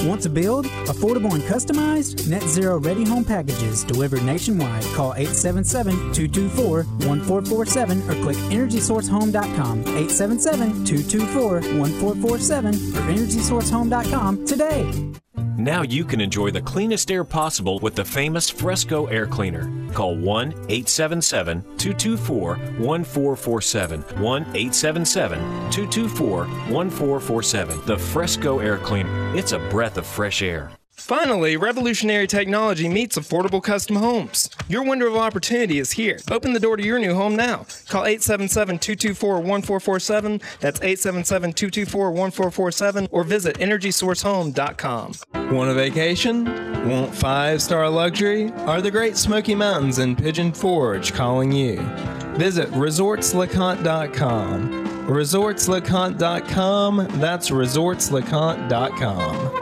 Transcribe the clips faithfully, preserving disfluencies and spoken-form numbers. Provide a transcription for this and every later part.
Want to build? Affordable and customized? Net Zero Ready Home Packages delivered nationwide. Call eight seven seven, two two four, one four four seven or click energy source home dot com. eight seven seven, two two four, one four four seven or energy source home dot com today. Now you can enjoy the cleanest air possible with the famous Fresco Air Cleaner. Call one eight seven seven, two two four, one four four seven. one eight seven seven, two two four, one four four seven. The Fresco Air Cleaner. It's a breath of fresh air. Finally, revolutionary technology meets affordable custom homes. Your window of opportunity is here. Open the door to your new home now. Call eight seven seven, two two four, one four four seven. That's eight seven seven, two two four, one four four seven or visit energy source home dot com. Want a vacation? Want five-star luxury? Are the Great Smoky Mountains in Pigeon Forge calling you? Visit resorts lecompte dot com. resorts lecompte dot com. That's resorts lecompte dot com.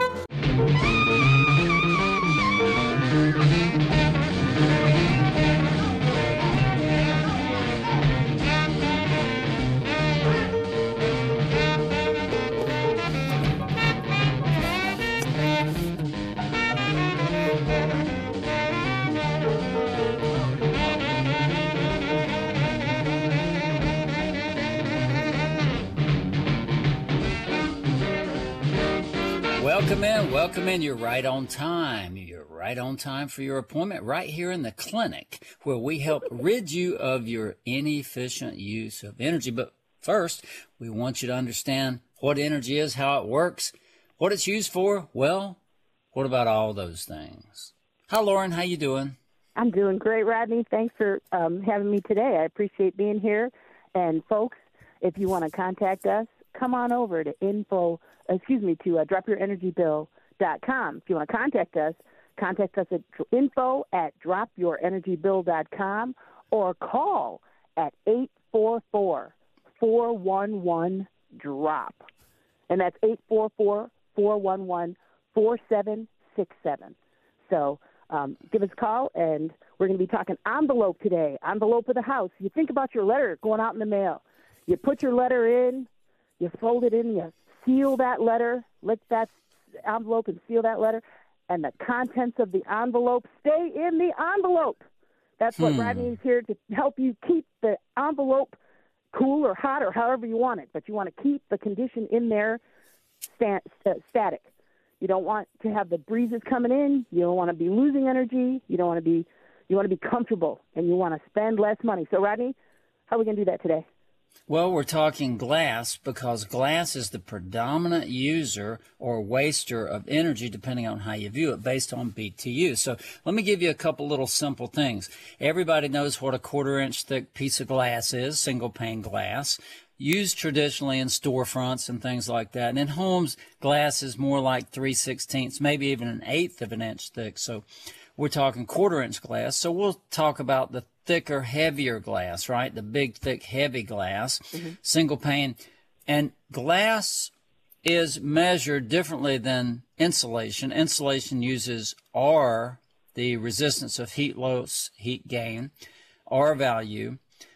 Welcome in, welcome in. You're right on time. You're right on time for your appointment right here in the clinic where we help rid you of your inefficient use of energy. But first, we want you to understand what energy is, how it works, what it's used for. Well, what about all those things? Hi, Lauren. How you doing? I'm doing great, Rodney. Thanks for um, having me today. I appreciate being here. And folks, if you want to contact us, come on over to info, excuse me, to uh, drop your energy bill dot com. If you want to contact us, contact us at info at drop your energy bill dot com or call at eight four four, four one one, drop. And that's eight four four, four one one, four seven six seven. So um, give us a call, and we're going to be talking envelope today, envelope of the house. You think about your letter going out in the mail. You put your letter in, you fold it in, you seal that letter, lick that envelope and seal that letter, and the contents of the envelope stay in the envelope. That's what hmm. Rodney is here to help you keep the envelope cool or hot or however you want it, but you want to keep the condition in there sta- st- static. You don't want to have the breezes coming in. You don't want to be losing energy. You don't want to be, you want to be comfortable, and you want to spend less money. So, Rodney, how are we going to do that today? Well, we're talking glass because glass is the predominant user or waster of energy, depending on how you view it, based on B T U. So let me give you a couple little simple things. Everybody knows what a quarter inch thick piece of glass is, single pane glass, used traditionally in storefronts and things like that. And in homes, glass is more like three sixteenths, maybe even an eighth of an inch thick. So we're talking quarter inch glass. So we'll talk about the thicker, heavier glass, right? The big, thick, heavy glass, mm-hmm. single pane. And glass is measured differently than insulation. Insulation uses R, the resistance of heat loss, heat gain, R value,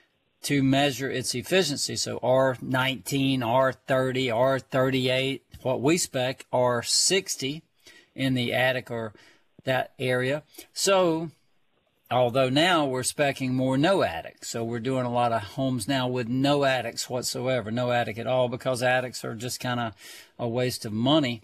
to measure its efficiency. So R nineteen, R thirty, R thirty-eight. What we spec, R sixty in the attic or that area. So although now we're speccing more no attic. So we're doing a lot of homes now with no attics whatsoever, no attic at all, because attics are just kind of a waste of money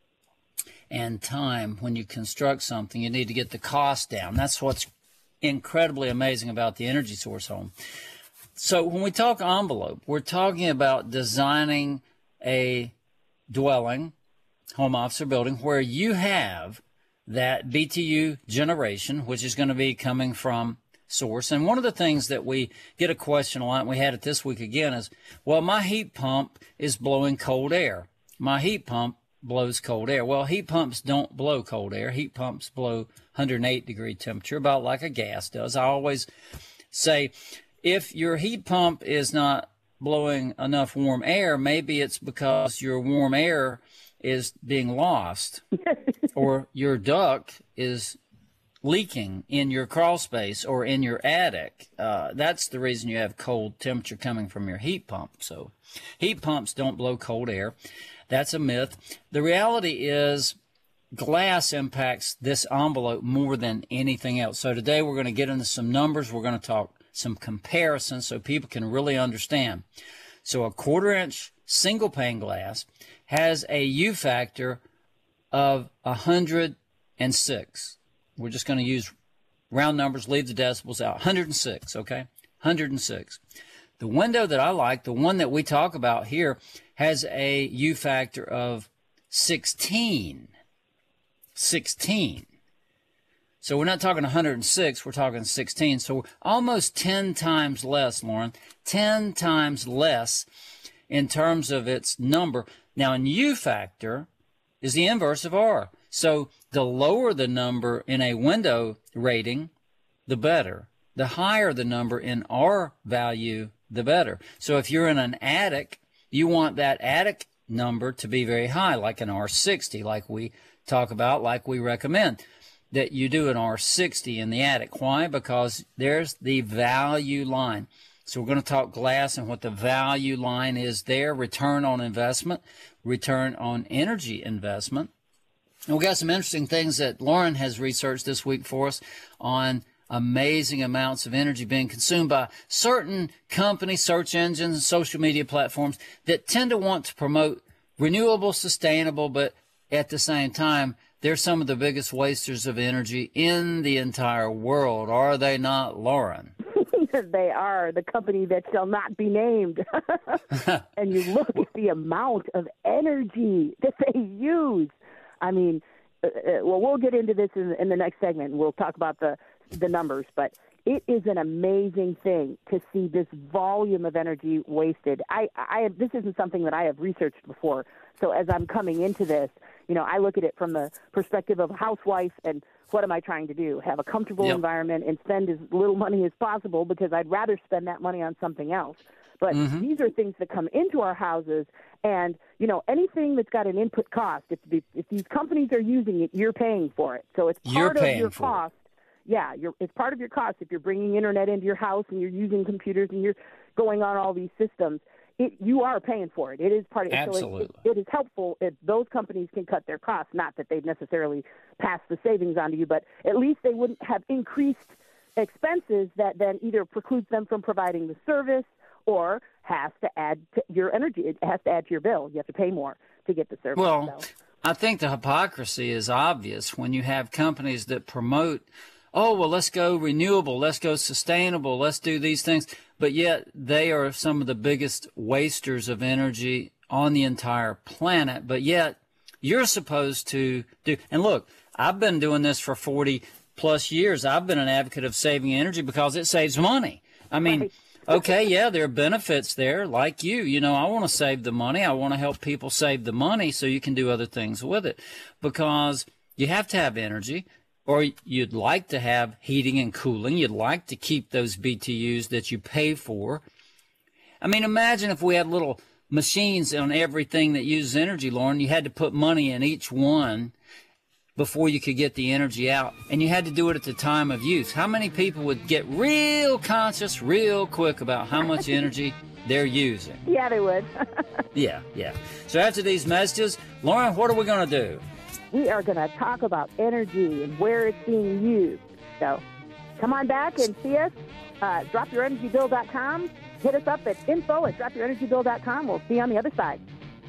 and time. When you construct something, you need to get the cost down. That's what's incredibly amazing about the Energy Source home. So when we talk envelope, we're talking about designing a dwelling, home, office, or building where you have that B T U generation, which is going to be coming from source. And one of the things that we get a question a lot, and we had it this week again, is, well, my heat pump is blowing cold air. My heat pump blows cold air. Well, heat pumps don't blow cold air. Heat pumps blow one hundred eight degree temperature, about like a gas does. I always say, if your heat pump is not blowing enough warm air, maybe it's because your warm air is being lost or your duct is leaking in your crawl space or in your attic. Uh, that's the reason you have cold temperature coming from your heat pump. So heat pumps don't blow cold air. That's a myth. The reality is glass impacts this envelope more than anything else. So today we're going to get into some numbers. We're going to talk some comparisons so people can really understand. So a quarter inch single pane glass has a U factor of one hundred six. We're just going to use round numbers, leave the decibels out. one hundred six, okay? one hundred six. The window that I like, the one that we talk about here, has a U factor of sixteen. sixteen. So we're not talking one hundred six, we're talking sixteen. So almost ten times less, Lauren, ten times less in terms of its number. Now in U factor is the inverse of R. So the lower the number in a window rating, the better. The higher the number in R value, the better. So if you're in an attic, you want that attic number to be very high, like an R sixty, like we talk about, like we recommend that you do an R sixty in the attic. Why? Because there's the value line. So we're going to talk glass and what the value line is there, return on investment, return on energy investment. And we got some interesting things that Lauren has researched this week for us on amazing amounts of energy being consumed by certain companies, search engines, and social media platforms that tend to want to promote renewable, sustainable, but at the same time, they're some of the biggest wasters of energy in the entire world. Are they not, Lauren? They are, the company that shall not be named. And you look at the amount of energy that they use. I mean, uh, well, we'll get into this in, in the next segment. We'll talk about the, the numbers, but it is an amazing thing to see this volume of energy wasted. I, I, this isn't something that I have researched before. So as I'm coming into this, you know, I look at it from the perspective of a housewife and what am I trying to do? Have a comfortable yep. environment and spend as little money as possible because I'd rather spend that money on something else. But mm-hmm. these are things that come into our houses, and, you know, anything that's got an input cost, if, the, if these companies are using it, you're paying for it. So it's part of your cost. It. Yeah, you're, it's part of your cost. If you're bringing internet into your house and you're using computers and you're going on all these systems, it, you are paying for it. It is part of it. Absolutely. So it, it is helpful if those companies can cut their costs, not that they'd necessarily pass the savings on to you, but at least they wouldn't have increased expenses that then either precludes them from providing the service or has to add to your energy. It has to add to your bill. You have to pay more to get the service. Well, so. I think the hypocrisy is obvious when you have companies that promote, oh, well, let's go renewable, let's go sustainable, let's do these things. But yet they are some of the biggest wasters of energy on the entire planet. But yet you're supposed to do, and look, I've been doing this for forty plus years. I've been an advocate of saving energy because it saves money. I mean, right. Okay, yeah, there are benefits there, like you. You know, I want to save the money. I want to help people save the money so you can do other things with it, because you have to have energy, or you'd like to have heating and cooling. You'd like to keep those B T Us that you pay for. I mean, imagine if we had little machines on everything that uses energy, Lauren. You had to put money in each one before you could get the energy out, and you had to do it at the time of use. How many people would get real conscious real quick about how much energy they're using? Yeah, they would. yeah, yeah. So after these messages, Lauren, what are we going to do? We are going to talk about energy and where it's being used. So come on back and see us. Uh, drop your energy bill dot com. Hit us up at info at drop your energy bill dot com. We'll see you on the other side.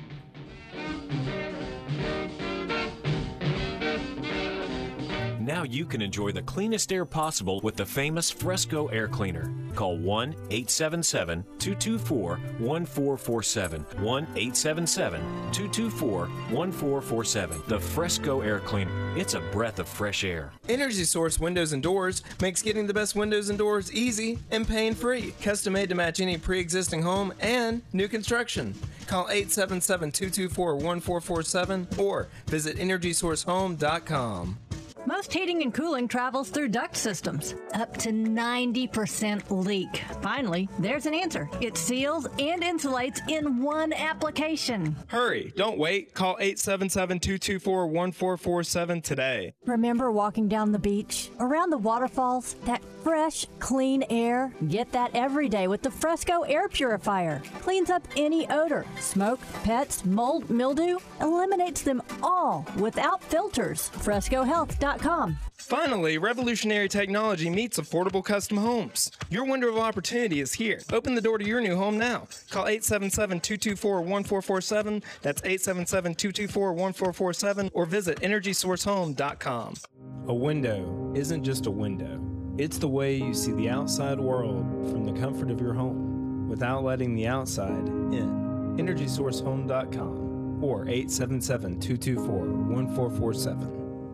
Now you can enjoy the cleanest air possible with the famous Fresco Air Cleaner. Call one eight seven seven, two two four, one four four seven. one eight seven seven, two two four, one four four seven. The Fresco Air Cleaner. It's a breath of fresh air. Energy Source Windows and Doors makes getting the best windows and doors easy and pain-free. Custom made to match any pre-existing home and new construction. Call eight seven seven, two two four, one four four seven or visit energy source home dot com. Most heating and cooling travels through duct systems. Up to ninety percent leak. Finally, there's an answer. It seals and insulates in one application. Hurry, don't wait. Call eight seven seven, two two four, one four four seven today. Remember walking down the beach, around the waterfalls, that fresh, clean air? Get that every day with the Fresco Air Purifier. Cleans up any odor, smoke, pets, mold, mildew, eliminates them all without filters. Fresco Health dot com. Finally, revolutionary technology meets affordable custom homes. Your window of opportunity is here. Open the door to your new home now. Call eight seven seven, two two four, one four four seven. That's eight seven seven, two two four, one four four seven or visit energy source home dot com. A window isn't just a window. It's the way you see the outside world from the comfort of your home without letting the outside in. energy source home dot com or eight seven seven, two two four, one four four seven.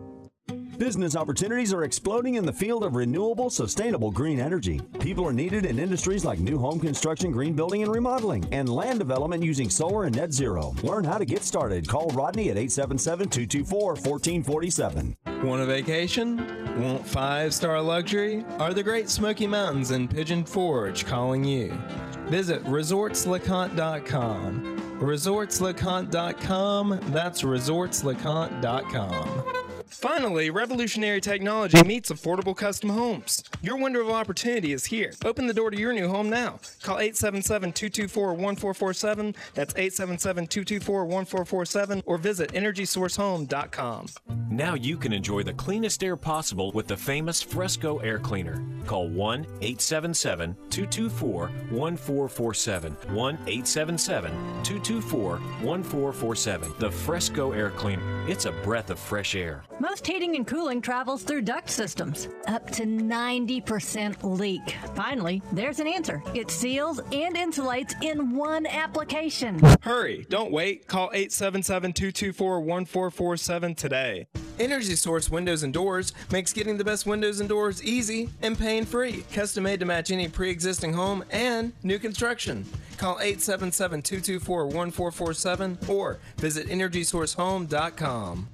Business opportunities are exploding in the field of renewable, sustainable green energy. People are needed in industries like new home construction, green building and remodeling, and land development using solar and net zero. Learn how to get started. Call Rodney at eight seven seven, two two four, one four four seven. Want a vacation? Want five-star luxury? Are the Great Smoky Mountains in Pigeon Forge calling you? Visit resorts leconte dot com. resorts leconte dot com. That's resorts leconte dot com. Finally, revolutionary technology meets affordable custom homes. Your window of opportunity is here. Open the door to your new home now. Call eight seven seven, two two four, one four four seven. That's eight seven seven, two two four, one four four seven or visit energy source home dot com. Now you can enjoy the cleanest air possible with the famous Fresco Air Cleaner. Call one eight seven seven, two two four, one four four seven. one eight seven seven, two two four, one four four seven. The Fresco Air Cleaner. It's a breath of fresh air. Most heating and cooling travels through duct systems. Up to ninety percent leak. Finally, there's an answer. It seals and insulates in one application. Hurry, don't wait. Call eight seven seven, two two four, one four four seven today. Energy Source Windows and Doors makes getting the best windows and doors easy and pain-free. Custom made to match any pre-existing home and new construction. Call eight seven seven, two two four, one four four seven or visit energy source home dot com.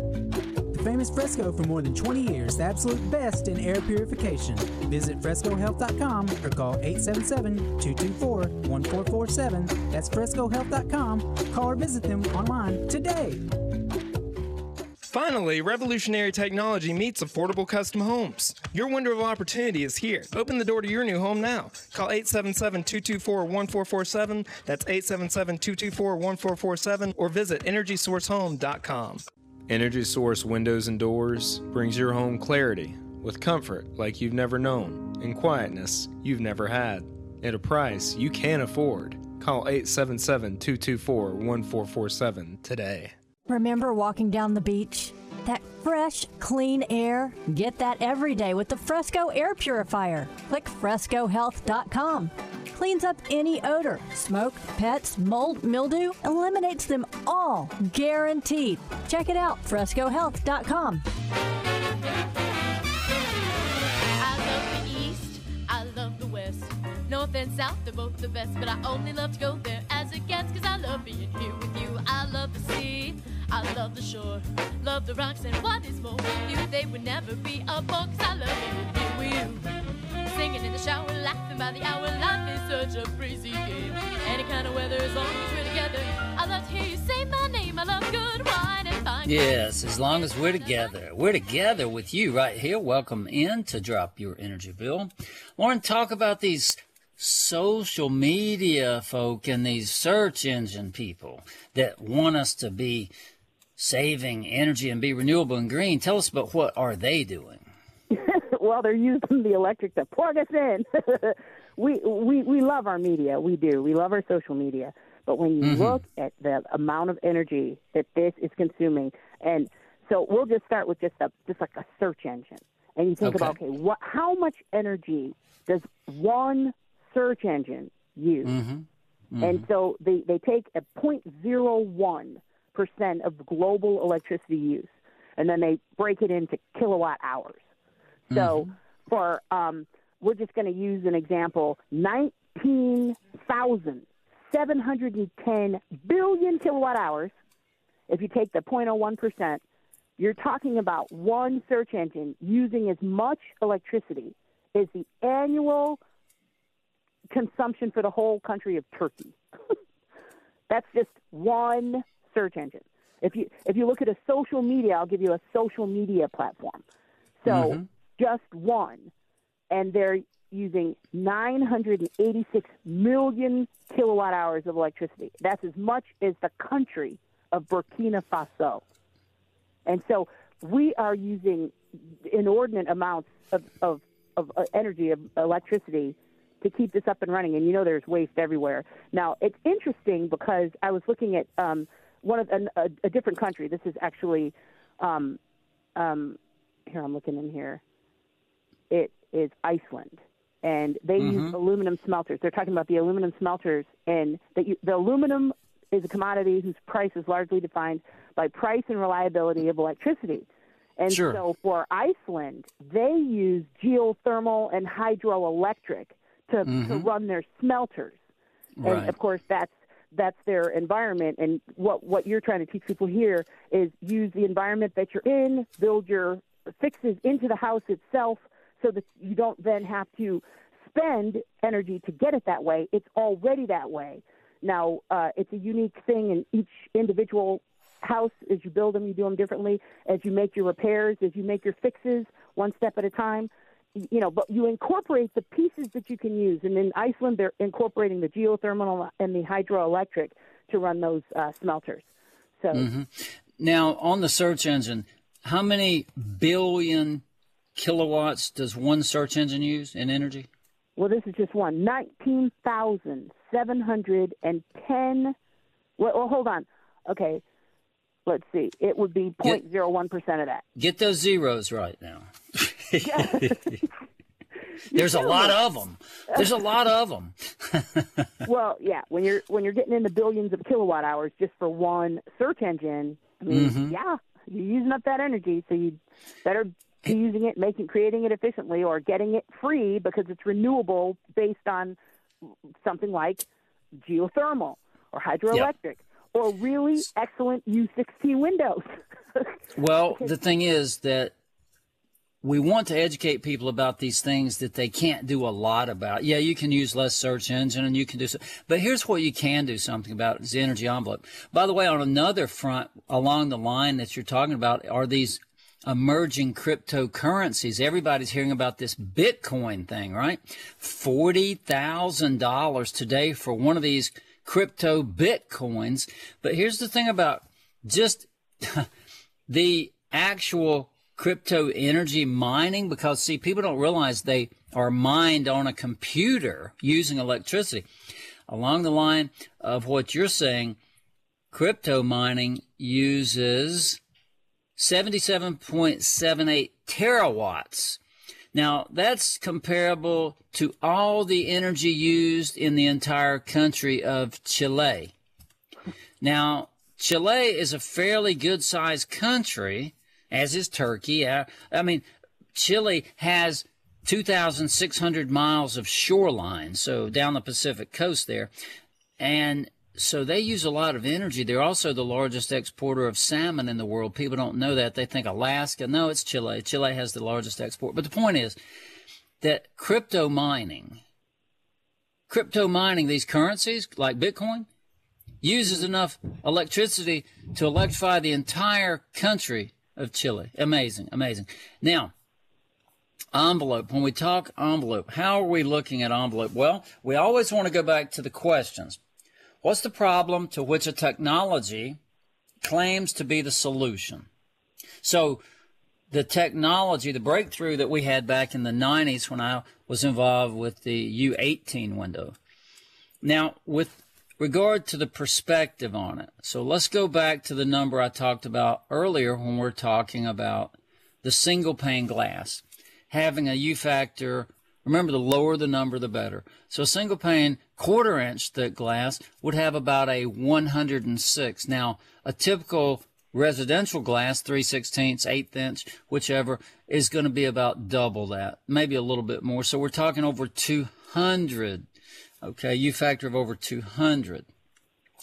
Famous Fresco for more than twenty years, the absolute best in air purification. Visit fresco health dot com or call eight seven seven, two two four, one four four seven. That's fresco health dot com. Call or visit them online today. Finally, revolutionary technology meets affordable custom homes. Your window of opportunity is here. Open the door to your new home now. Call eight seven seven, two two four, one four four seven. That's eight seven seven, two two four, one four four seven or visit energy source home dot com. Energy Source Windows and Doors brings your home clarity with comfort like you've never known and quietness you've never had at a price you can afford. Call eight seven seven, two two four, one four four seven today. Remember walking down the beach? That fresh, clean air? Get that every day with the Fresco Air Purifier. Click fresco health dot com. Cleans up any odor, smoke, pets, mold, mildew, eliminates them all, guaranteed. Check it out, fresco health dot com. I love the East, I love the West. North and South, they're both the best, but I only love to go there as a guest, cause I love being here with you. I love the sea, I love the shore, love the rocks, and what is more with you, they would never be a bore, cause I love being here with you. Singing in the shower, laughing by the hour, life is such a breezy game. Any kind of weather, as long as we're together. I love to hear you say my name, I love good wine and fine. Yes, as long as we're together. We're together with you right here. Welcome in to Drop Your Energy Bill. I want to talk about these social media folk and these search engine people that want us to be saving energy and be renewable and green. Tell us about what are they doing? Well, they're using the electric to plug us in. we, we we love our media. We do. We love our social media. But when you mm-hmm. look at the amount of energy that this is consuming, and so we'll just start with just a just like a search engine, and you think okay. about okay, what how much energy does one search engine use? Mm-hmm. Mm-hmm. And so they they take a zero point zero one percent of global electricity use, and then they break it into kilowatt hours. So mm-hmm. for, um, we're just going to use an example, nineteen thousand seven hundred ten billion kilowatt hours. If you take the zero point zero one percent, you're talking about one search engine using as much electricity as the annual consumption for the whole country of Turkey. That's just one search engine. If you if you look at a social media, I'll give you a social media platform. So Mm-hmm. just one, and they're using nine hundred eighty-six million kilowatt hours of electricity. That's as much as the country of Burkina Faso. And so we are using inordinate amounts of, of, of uh, energy, of electricity, to keep this up and running. And you know there's waste everywhere. Now, it's interesting because I was looking at um, one of a, a, a different country. This is actually, um, um, here I'm looking in here. It is Iceland. And they Mm-hmm. use aluminum smelters. They're talking about the aluminum smelters, and that you, the aluminum is a commodity whose price is largely defined by price and reliability of electricity. And Sure. so for Iceland, they use geothermal and hydroelectric to, Mm-hmm. to run their smelters. And, Right. of course, that's that's their environment. And what, what you're trying to teach people here is use the environment that you're in, build your fixes into the house itself, so that you don't then have to spend energy to get it that way. It's already that way. Now, uh, it's a unique thing in each individual house. As you build them, you do them differently. As you make your repairs, as you make your fixes, one step at a time, you know, but you incorporate the pieces that you can use. And in Iceland, they're incorporating the geothermal and the hydroelectric to run those uh, smelters. So Mm-hmm. Now, on the search engine, how many billion kilowatts does one search engine use in energy? Well, this is just one. nineteen thousand seven hundred ten. Well, well, hold on. Okay, let's see. It would be zero point zero one percent of that. Get those zeros right now. There's a lot of them. There's a lot of them. Well, yeah. When you're when you're getting into billions of kilowatt hours just for one search engine, I mean, Mm-hmm. yeah, you're using up that energy. So you better be using it, making, creating it efficiently, or getting it free because it's renewable based on something like geothermal or hydroelectric or really excellent U sixteen windows. Well, the thing is that we want to educate people about these things that they can't do a lot about. Yeah, you can use less search engine and you can do so. But here's what you can do something about is the energy envelope. By the way, on another front along the line that you're talking about are these emerging cryptocurrencies. Everybody's hearing about this Bitcoin thing, right? forty thousand dollars today for one of these crypto Bitcoins. But here's the thing about just the actual crypto energy mining, because see, people don't realize they are mined on a computer using electricity. Along the line of what you're saying, crypto mining uses seventy-seven point seven eight terawatts. Now, that's comparable to all the energy used in the entire country of Chile. Now, Chile is a fairly good-sized country, as is Turkey. I, I mean, Chile has two thousand six hundred miles of shoreline, so down the Pacific coast there. And so they use a lot of energy. They're also the largest exporter of salmon in the world. People don't know that. They think Alaska. No, it's Chile. Chile has the largest export. But the point is that crypto mining, crypto mining, these currencies like Bitcoin, uses enough electricity to electrify the entire country of Chile. Amazing, amazing. Now, envelope. When we talk envelope, how are we looking at envelope? Well, we always want to go back to the questions. What's the problem to which a technology claims to be the solution? So the technology, the breakthrough that we had back in the nineties when I was involved with the U eighteen window. Now, with regard to the perspective on it, so let's go back to the number I talked about earlier when we're talking about the single pane glass, having a U factor. Remember, the lower the number, the better. So a single pane quarter inch thick glass would have about a one hundred six. Now, a typical residential glass, three sixteenths, eighth inch, whichever, is going to be about double that, maybe a little bit more. So we're talking over two hundred. Okay, U factor of over two hundred.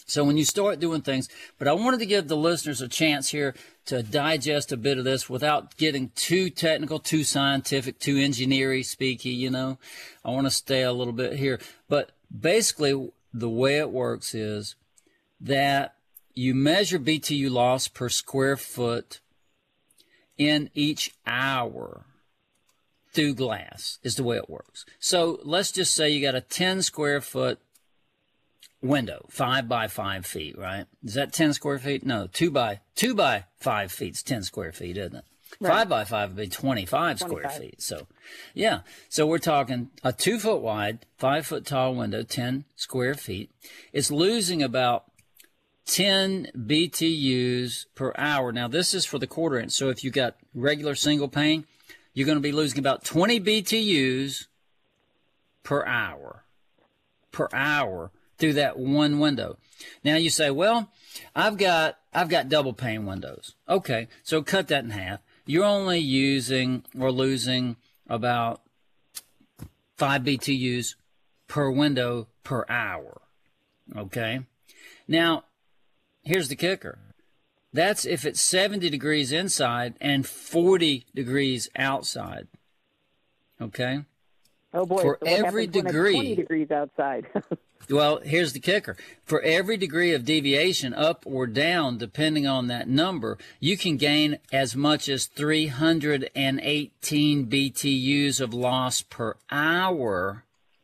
So when you start doing things, but I wanted to give the listeners a chance here to digest a bit of this without getting too technical, too scientific, too engineering speaky, you know. I want to stay a little bit here. But basically, the way it works is that you measure B T U loss per square foot in each hour through glass is the way it works. So let's just say you got a ten square foot window, five by five feet, right? Is that ten square feet? No, two by two by five feet is ten square feet, isn't it? Right. Five by five would be twenty-five, twenty-five square feet. So, yeah. So we're talking a two foot wide, five foot tall window, ten square feet. It's losing about ten B T Us per hour. Now this is for the quarter inch. So if you got regular single pane, you're going to be losing about twenty B T Us per hour. Per hour. Through that one window. Now you say, well, I've got I've got double pane windows. Okay, so cut that in half. You're only using or losing about five B T Us per window per hour. Okay. Now, here's the kicker. That's if it's seventy degrees inside and forty degrees outside. Okay. Oh boy! For so what every happens when it's degree, twenty degrees outside. Well, here's the kicker. For every degree of deviation up or down, depending on that number, you can gain as much as three hundred eighteen B T Us of loss per hour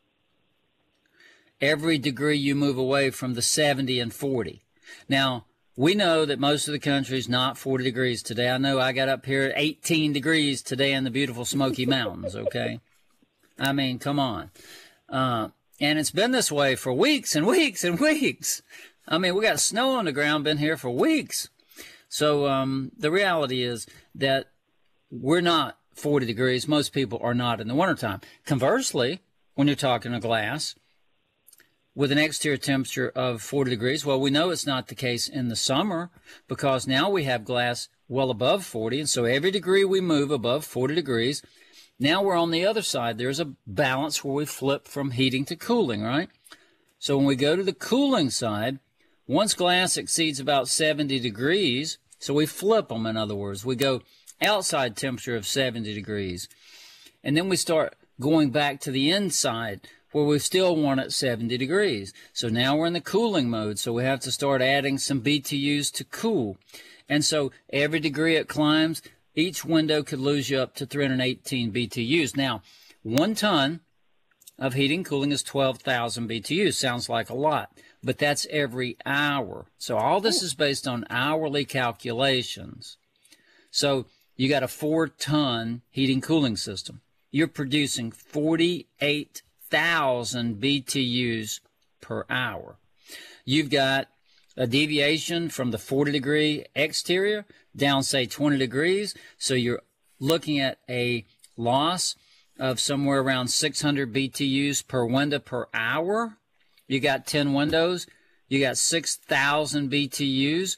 every degree you move away from the seventy and forty. Now, we know that most of the country is not forty degrees today. I know I got up here at eighteen degrees today in the beautiful Smoky Mountains, okay? I mean, come on. Uh, and it's been this way for weeks and weeks and weeks. I mean, we got snow on the ground, been here for weeks. So um, the reality is that we're not forty degrees. Most people are not in the wintertime. Conversely, when you're talking a glass with an exterior temperature of forty degrees, well, we know it's not the case in the summer because now we have glass well above forty. And so every degree we move above forty degrees, now we're on the other side. There's a balance where we flip from heating to cooling, right? So when we go to the cooling side, once glass exceeds about seventy degrees, so we flip them, in other words. We go outside temperature of seventy degrees. And then we start going back to the inside where we still want it seventy degrees. So now we're in the cooling mode, so we have to start adding some B T Us to cool. And so every degree it climbs, each window could lose you up to three hundred eighteen B T Us. Now, one ton of heating and cooling is twelve thousand B T Us. Sounds like a lot, but that's every hour. So all this is based on hourly calculations. So you got a four-ton heating cooling system. You're producing forty-eight thousand B T Us per hour. You've got a deviation from the forty degree exterior down, say, twenty degrees. So you're looking at a loss of somewhere around six hundred B T Us per window per hour. You got ten windows. You got six thousand B T Us.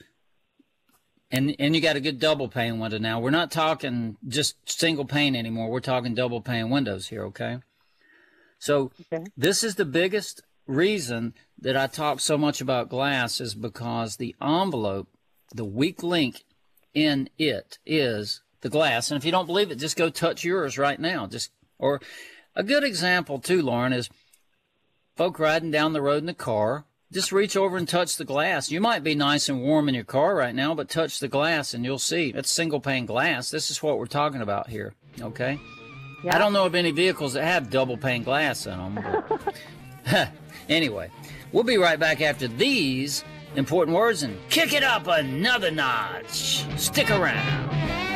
And, and you got a good double pane window now. We're not talking just single pane anymore. We're talking double pane windows here, okay? So okay. This is the biggest reason that I talk so much about glass is because the envelope, the weak link in it is the glass. And if you don't believe it, just go touch yours right now. Just or a good example too, Lauren, is folk riding down the road in the car. Just reach over and touch the glass. You might be nice and warm in your car right now, but touch the glass and you'll see. It's single pane glass. This is what we're talking about here, okay? Yeah. I don't know of any vehicles that have double pane glass in them. But anyway, we'll be right back after these important words and kick it up another notch. Stick around.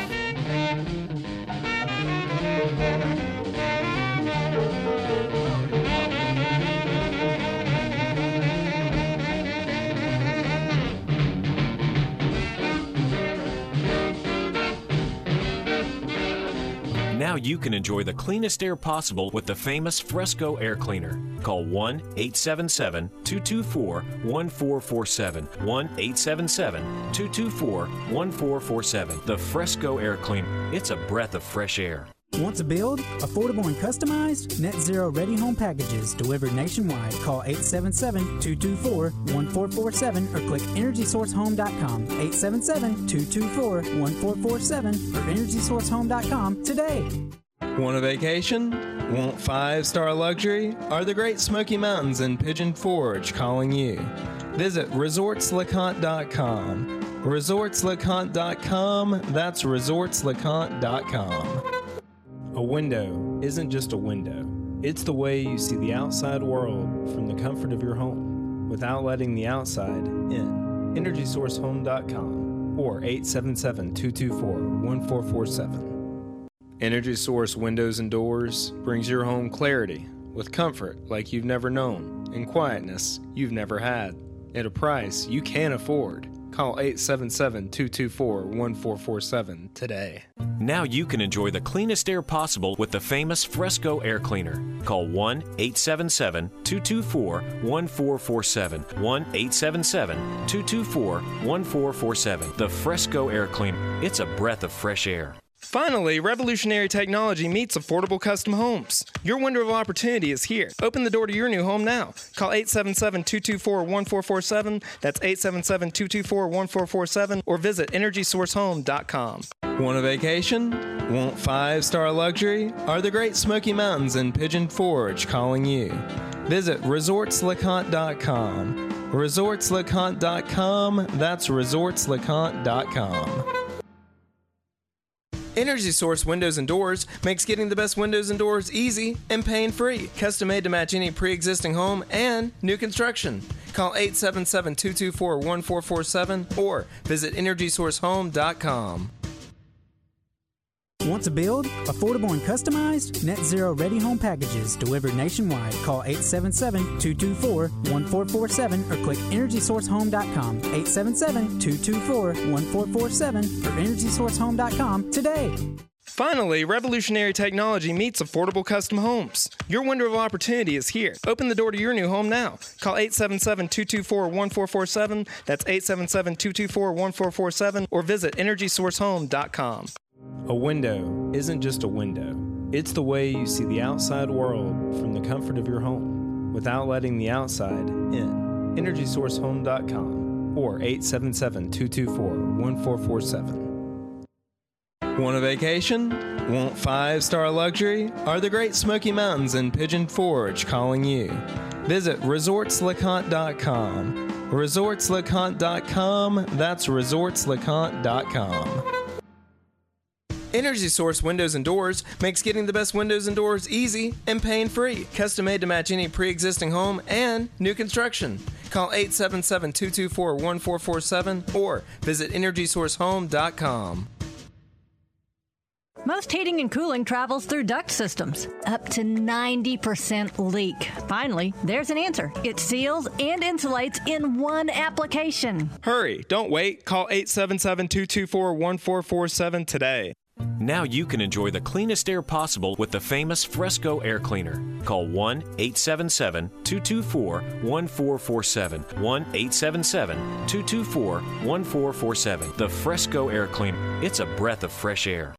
Now you can enjoy the cleanest air possible with the famous Fresco Air Cleaner. Call one eight seven seven, two two four, one four four seven. one eight seven seven, two two four, one four four seven. The Fresco Air Cleaner. It's a breath of fresh air. Want to build? Affordable and customized? Net Zero Ready Home Packages delivered nationwide. Call eight seven seven, two two four, one four four seven or click energy source home dot com. eight seven seven, two two four, one four four seven or energy source home dot com today. Want a vacation? Want five-star luxury? Are the Great Smoky Mountains in Pigeon Forge calling you? Visit resorts lecompte dot com. resorts lecompte dot com. That's resorts lecompte dot com. A window isn't just a window. It's the way you see the outside world from the comfort of your home without letting the outside in. energy source home dot com or eight seven seven, two two four, one four four seven. Energy Source Windows and Doors brings your home clarity with comfort like you've never known and quietness you've never had at a price you can afford. Call eight seven seven, two two four, one four four seven today. Now you can enjoy the cleanest air possible with the famous Fresco Air Cleaner. Call one eight seven seven, two two four, one four four seven. one eight seven seven, two two four, one four four seven. The Fresco Air Cleaner. It's a breath of fresh air. Finally, revolutionary technology meets affordable custom homes. Your window of opportunity is here. Open the door to your new home now. Call eight seven seven, two two four, one four four seven. That's eight seven seven, two two four, one four four seven or visit energy source home dot com. Want a vacation? Want five-star luxury? Are the Great Smoky Mountains in Pigeon Forge calling you? Visit resorts lecompte dot com. resorts lecompte dot com. That's resorts lecompte dot com. Energy Source Windows and Doors makes getting the best windows and doors easy and pain-free. Custom made to match any pre-existing home and new construction. Call eight seven seven, two two four, one four four seven or visit energy source home dot com. Want to build? Affordable and customized? Net Zero Ready Home Packages delivered nationwide. Call eight seven seven, two two four, one four four seven or click energy source home dot com. eight seven seven, two two four, one four four seven or energy source home dot com today. Finally, revolutionary technology meets affordable custom homes. Your window of opportunity is here. Open the door to your new home now. Call eight seven seven, two two four, one four four seven. That's eight seven seven, two two four, one four four seven or visit energy source home dot com. A window isn't just a window. It's the way you see the outside world from the comfort of your home without letting the outside in. energy source home dot com or eight seven seven, two two four, one four four seven. Want a vacation? Want five-star luxury? Are the Great Smoky Mountains in Pigeon Forge calling you? Visit resorts lecompte dot com. resorts lecompte dot com. That's resorts lecompte dot com. Energy Source Windows and Doors makes getting the best windows and doors easy and pain-free. Custom made to match any pre-existing home and new construction. Call eight seven seven, two two four, one four four seven or visit energy source home dot com. Most heating and cooling travels through duct systems. Up to ninety percent leak. Finally, there's an answer. It seals and insulates in one application. Hurry, don't wait. Call eight seven seven, two two four, one four four seven today. Now you can enjoy the cleanest air possible with the famous Fresco Air Cleaner. Call one eight seven seven, two two four, one four four seven. one eight seven seven, two two four, one four four seven. The Fresco Air Cleaner. It's a breath of fresh air.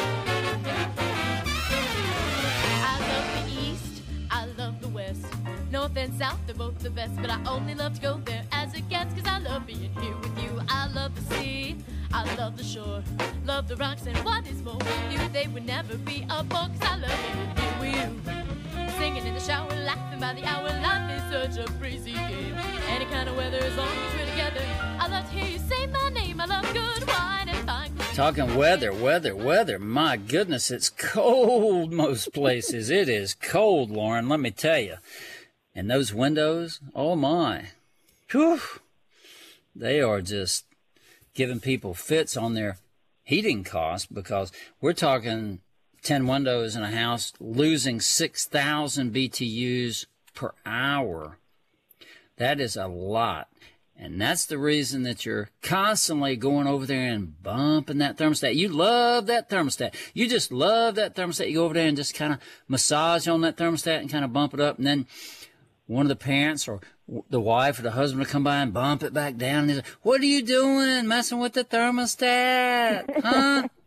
I love the East, I love the West. North and South, they're both the best, but I only love to go there as it gets, cause I love being here with you. I love the sea, I love the shore, love the rocks, and what is more with you, they would never be a bore, cause I love being here with you. Singing in the shower, laughing by the hour, life is such a breezy game. Any kind of weather, as long as we're together. I love to hear you say my name, I love good wine and fine clothes. Talking weather, weather, weather. My goodness, it's cold most places. It is cold, Lauren, let me tell you. And those windows, oh my. Whew. They are just giving people fits on their heating costs, because we're talking ten windows in a house losing six thousand B T Us per hour. That is a lot. And that's the reason that you're constantly going over there and bumping that thermostat. You love that thermostat. You just love that thermostat. You go over there and just kind of massage on that thermostat and kind of bump it up. And then one of the parents or the wife or the husband will come by and bump it back down. And he's like, what are you doing messing with the thermostat? Huh?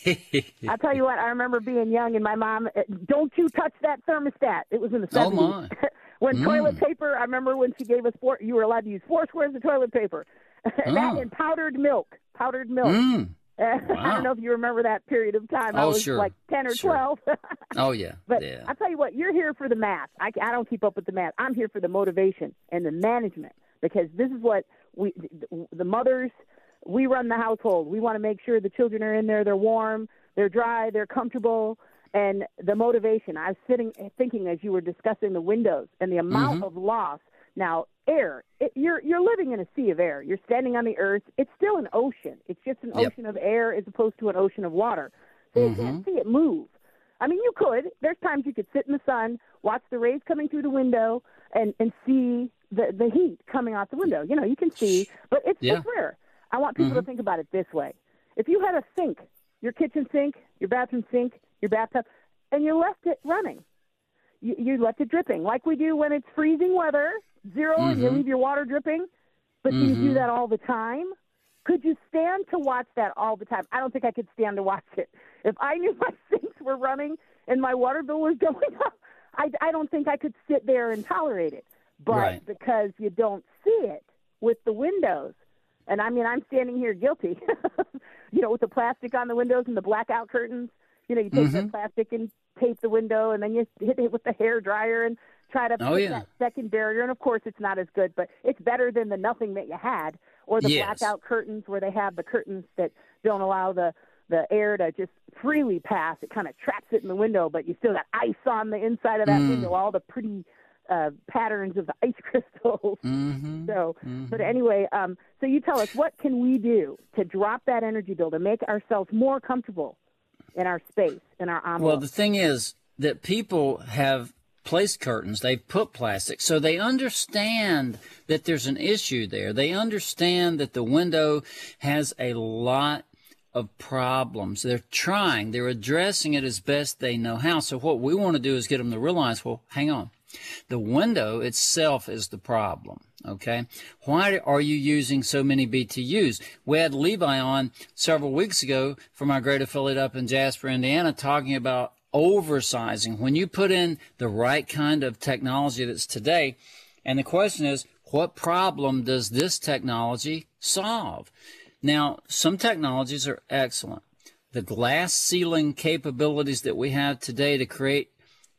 I'll tell you what, I remember being young and my mom, don't you touch that thermostat. It was in the seventies. Oh, my. when mm. toilet paper, I remember when she gave us four, you were allowed to use four squares of toilet paper. Oh. That and powdered milk, powdered milk. Mm. Wow. I don't know if you remember that period of time. Oh, I was sure. like ten or sure. twelve. Oh, yeah. But yeah. I'll tell you what, you're here for the math. I, I don't keep up with the math. I'm here for the motivation and the management, because this is what we, the mothers, we run the household. We want to make sure the children are in there, they're warm, they're dry, they're comfortable, and the motivation. I was sitting thinking as you were discussing the windows and the amount mm-hmm. of loss. Now, air, it, you're you're living in a sea of air. You're standing on the earth. It's still an ocean. It's just an yep. ocean of air as opposed to an ocean of water. So mm-hmm. you can't see it move. I mean, you could. There's times you could sit in the sun, watch the rays coming through the window, and, and see the, the heat coming out the window. You know, you can see, but it's, yeah. it's rare. I want people mm-hmm. to think about it this way. If you had a sink, your kitchen sink, your bathroom sink, your bathtub, and you left it running, you, you left it dripping, like we do when it's freezing weather, zero, mm-hmm. and you leave your water dripping, but mm-hmm. do you do that all the time? Could you stand to watch that all the time? I don't think I could stand to watch it. If I knew my sinks were running and my water bill was going up, I, I don't think I could sit there and tolerate it. But right. because you don't see it with the windows, and I mean, I'm standing here guilty, you know, with the plastic on the windows and the blackout curtains. You know, you take mm-hmm. the plastic and tape the window, and then you hit it with the hair dryer and try to oh, put yeah. that second barrier. And, of course, it's not as good, but it's better than the nothing that you had, or the yes. blackout curtains where they have the curtains that don't allow the, the air to just freely pass. It kind of traps it in the window, but you still got ice on the inside of that mm. window, all the pretty uh, patterns of the ice crystals. Mm-hmm. So, mm-hmm. but anyway, um, so you tell us, what can we do to drop that energy bill, to make ourselves more comfortable in our space, in our envelope? Well, the thing is that people have placed curtains, they've put plastic, so they understand that there's an issue there. They understand that the window has a lot of problems. They're trying, they're addressing it as best they know how. So what we want to do is get them to realize, well, hang on. The window itself is the problem, okay? Why are you using so many B T Us? We had Levi on several weeks ago from our great affiliate up in Jasper, Indiana, talking about oversizing. When you put in the right kind of technology that's today, and the question is, what problem does this technology solve? Now, some technologies are excellent. The glass ceiling capabilities that we have today to create,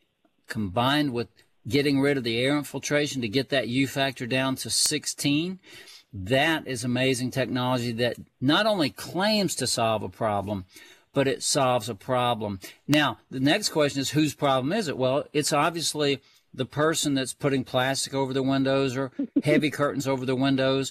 combined with getting rid of the air infiltration to get that U factor down to sixteen, that is amazing technology that not only claims to solve a problem, but it solves a problem. Now, the next question is, whose problem is it? Well, it's obviously the person that's putting plastic over the windows or heavy curtains over the windows.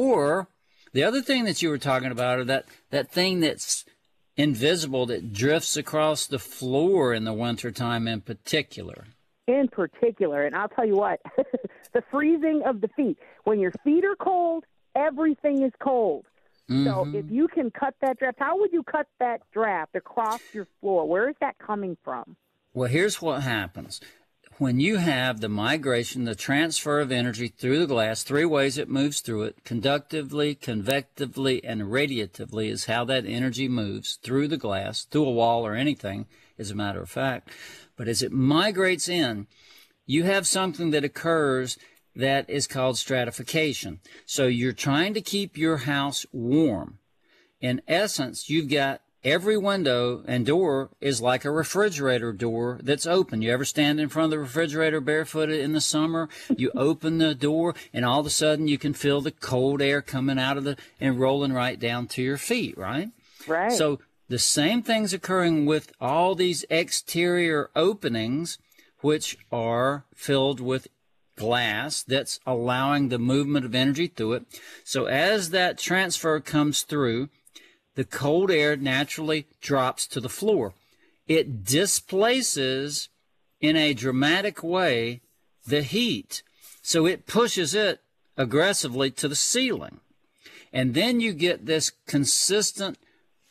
Or the other thing that you were talking about, or that, that thing that's invisible that drifts across the floor in the wintertime in particular. In particular, and I'll tell you what, the freezing of the feet. When your feet are cold, everything is cold. Mm-hmm. So if you can cut that draft, how would you cut that draft across your floor? Where is that coming from? Well, here's what happens. When you have the migration, the transfer of energy through the glass, three ways it moves through it, conductively, convectively, and radiatively is how that energy moves through the glass, through a wall or anything, as a matter of fact. But as it migrates in, you have something that occurs that is called stratification. So you're trying to keep your house warm. In essence, you've got every window and door is like a refrigerator door that's open. You ever stand in front of the refrigerator barefooted in the summer? You open the door, and all of a sudden you can feel the cold air coming out of the and rolling right down to your feet, right? Right. So the same thing's occurring with all these exterior openings, which are filled with glass that's allowing the movement of energy through it. So as that transfer comes through, the cold air naturally drops to the floor. It displaces, in a dramatic way, the heat. So it pushes it aggressively to the ceiling. And then you get this consistent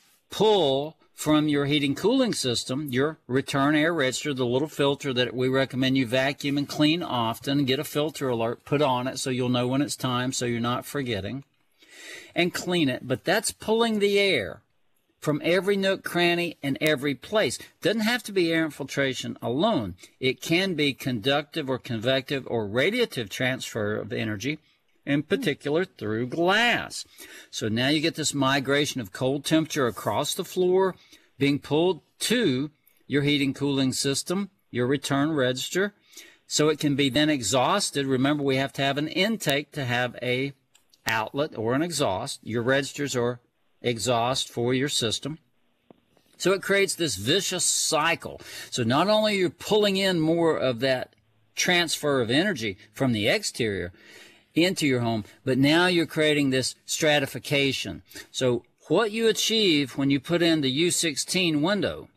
pull from your heating cooling system, your return air register, the little filter that we recommend you vacuum and clean often. Get a filter alert put on it so you'll know when it's time, so you're not forgetting. And clean it. But that's pulling the air from every nook, cranny, and every place. Doesn't have to be air infiltration alone. It can be conductive or convective or radiative transfer of energy, in particular through glass. So now you get this migration of cold temperature across the floor being pulled to your heating cooling system, your return register, so it can be then exhausted. Remember, we have to have an intake to have a outlet or an exhaust. Your registers are exhaust for your system. So it creates this vicious cycle. So not only are you pulling in more of that transfer of energy from the exterior into your home, but now you're creating this stratification. So what you achieve when you put in the U sixteen window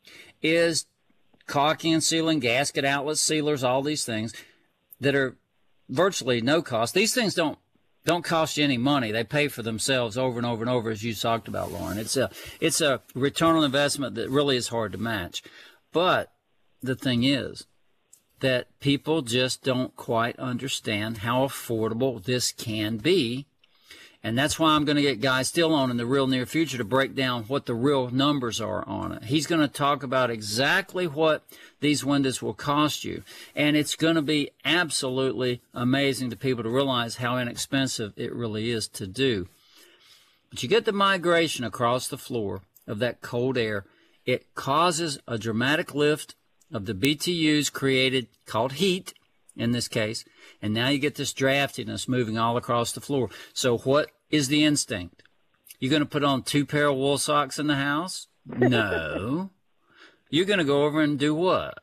is caulking and sealing, gasket outlet sealers, all these things that are virtually no cost. These things don't don't cost you any money. They pay for themselves over and over and over, as you talked about, Lauren. It's a it's a return on investment that really is hard to match. But the thing is that people just don't quite understand how affordable this can be. And that's why I'm going to get Guy Still on in the real near future to break down what the real numbers are on it. He's going to talk about exactly what these windows will cost you. And it's going to be absolutely amazing to people to realize how inexpensive it really is to do. But you get the migration across the floor of that cold air. It causes a dramatic lift of the B T Us created, called heat in this case, and now you get this draftiness moving all across the floor. So what is the instinct? You're going to put on two pair of wool socks in the house? No. You're going to go over and do what?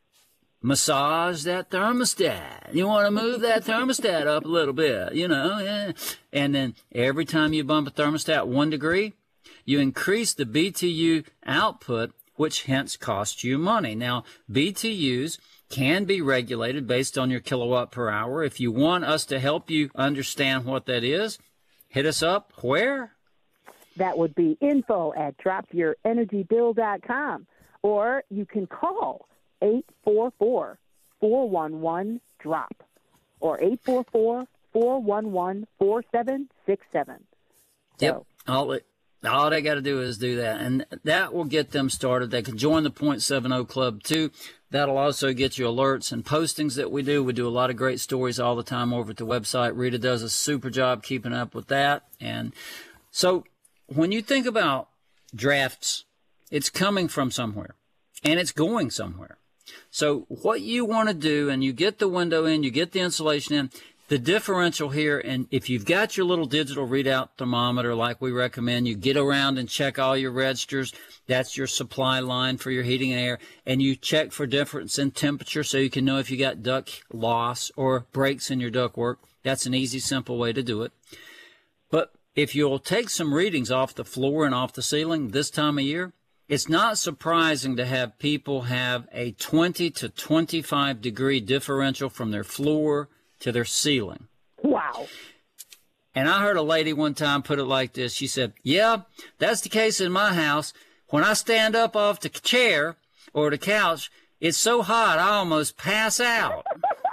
Massage that thermostat. You want to move that thermostat up a little bit, you know. Yeah. And then every time you bump a thermostat one degree, you increase the B T U output, which hence costs you money. Now, B T Us can be regulated based on your kilowatt per hour. If you want us to help you understand what that is, hit us up. Where? That would be info at drop your energy bill dot com. Or you can call eight four four, four one one, drop or eight four four, four one one, four seven six seven. Yep. All, it, all they got to do is do that, and that will get them started. They can join the point seven oh Club, too. That'll also get you alerts and postings that we do. We do a lot of great stories all the time over at the website. Rita does a super job keeping up with that. And so when you think about drafts, it's coming from somewhere, and it's going somewhere. So what you want to do, and you get the window in, you get the insulation in, the differential here, and if you've got your little digital readout thermometer like we recommend, you get around and check all your registers. That's your supply line for your heating and air. And you check for difference in temperature so you can know if you got duct loss or breaks in your ductwork. That's an easy, simple way to do it. But if you'll take some readings off the floor and off the ceiling this time of year, it's not surprising to have people have a twenty to twenty-five degree differential from their floor to their ceiling. Wow. And I heard a lady one time put it like this. She said, yeah, that's the case in my house. When I stand up off the chair or the couch, it's so hot I almost pass out.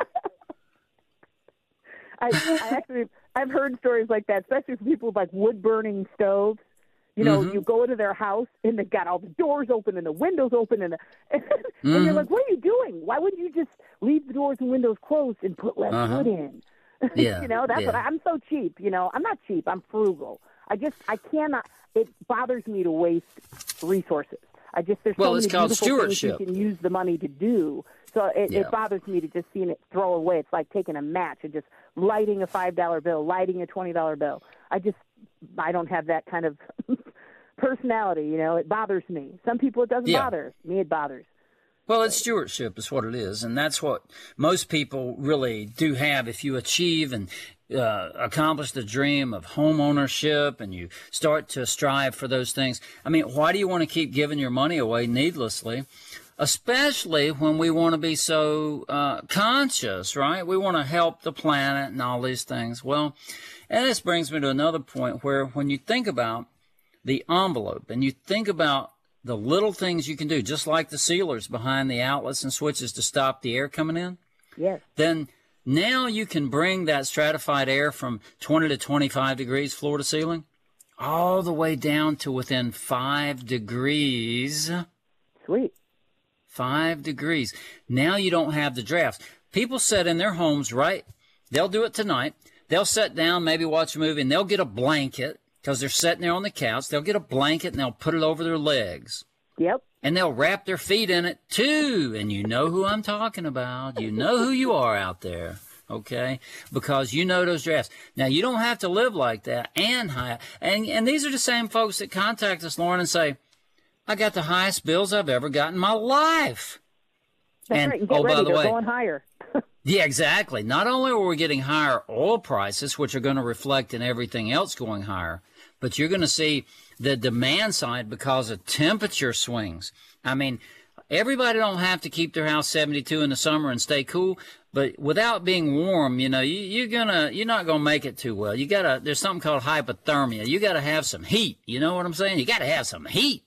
I, I actually, I've heard stories like that, especially from people with like wood-burning stoves. You know, mm-hmm. you go into their house and they've got all the doors open and the windows open, and, the, and, mm-hmm. and you're like, what are you doing? Why wouldn't you just leave the doors and windows closed and put less uh-huh. wood in? Yeah, you know, that's yeah. what I, I'm so cheap. You know, I'm not cheap. I'm frugal. I just, I cannot, it bothers me to waste resources. I just, there's well, so it's many called beautiful stewardship. things you can use the money to do. So it, yeah. it bothers me to just see it throw away. It's like taking a match and just lighting a five dollar bill, lighting a twenty dollar bill. I just, I don't have that kind of personality, you know. It bothers me. Some people it doesn't yeah. bother. Me it bothers. Well, it's stewardship is what it is, and that's what most people really do have. If you achieve and uh, accomplish the dream of home ownership and you start to strive for those things, I mean, why do you want to keep giving your money away needlessly? Especially when we want to be so uh, conscious, right? We want to help the planet and all these things. Well, and this brings me to another point where when you think about the envelope and you think about the little things you can do, just like the sealers behind the outlets and switches to stop the air coming in, yes. then now you can bring that stratified air from twenty to twenty-five degrees floor to ceiling all the way down to within five degrees. Sweet. Five degrees. Now you don't have the drafts. People sit in their homes, right? They'll do it tonight. They'll sit down, maybe watch a movie, and they'll get a blanket because they're sitting there on the couch. They'll get a blanket and they'll put it over their legs. Yep. And they'll wrap their feet in it too. And you know who I'm talking about. You know who you are out there. Okay? Because you know those drafts. Now, you don't have to live like that and high. And, and these are the same folks that contact us, Lauren, and say, I got the highest bills I've ever got in my life. That's and, right. And get oh, ready. by the They're way, going higher. yeah, exactly. Not only are we getting higher oil prices, which are going to reflect in everything else going higher, but you're going to see the demand side because of temperature swings. I mean, everybody don't have to keep their house seventy-two in the summer and stay cool, but without being warm, you know, you, you're gonna, you're not gonna make it too well. You gotta, there's something called hypothermia. You gotta have some heat. You know what I'm saying? You gotta have some heat.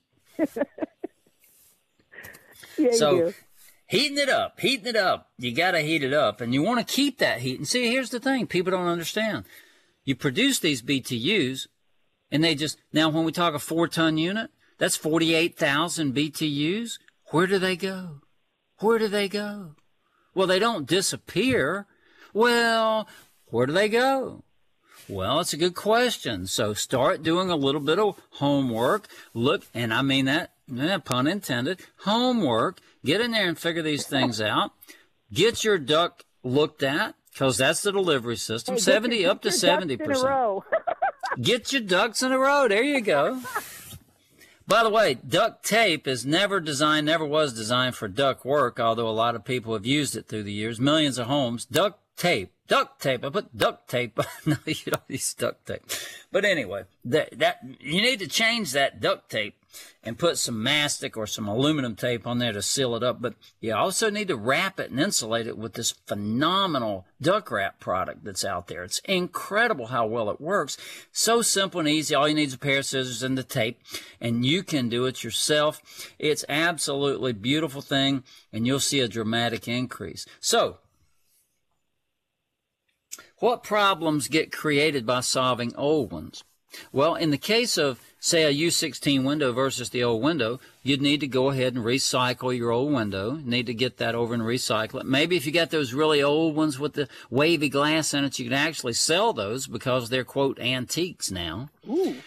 Yeah, so, you do. Heating it up, heating it up. You gotta heat it up, and you want to keep that heat. And see, here's the thing: people don't understand. You produce these B T Us, and they just now when we talk a four-ton unit, that's forty-eight thousand B T Us. Where do they go? Where do they go? Well, they don't disappear. Well, where do they go? Well, it's a good question. So start doing a little bit of homework. Look, and I mean that, eh, pun intended, homework. Get in there and figure these things out. Get your duct looked at, because that's the delivery system. Hey, seventy your, up to your seventy ducks percent. in a row. Get your ducks in a row. There you go. By the way, duct tape is never designed, never was designed for duct work, although a lot of people have used it through the years. Millions of homes. Duct tape. Duct tape. I put duct tape. No, you don't use duct tape. But anyway, that, that you need to change that duct tape and put some mastic or some aluminum tape on there to seal it up. But you also need to wrap it and insulate it with this phenomenal duct wrap product that's out there. It's incredible how well it works. So simple and easy. All you need is a pair of scissors and the tape, and you can do it yourself. It's absolutely beautiful thing, and you'll see a dramatic increase. So, what problems get created by solving old ones? Well, in the case of, say, a U sixteen window versus the old window, you'd need to go ahead and recycle your old window. You need to get that over and recycle it. Maybe if you got those really old ones with the wavy glass in it, you can actually sell those because they're, quote, antiques now. Ooh.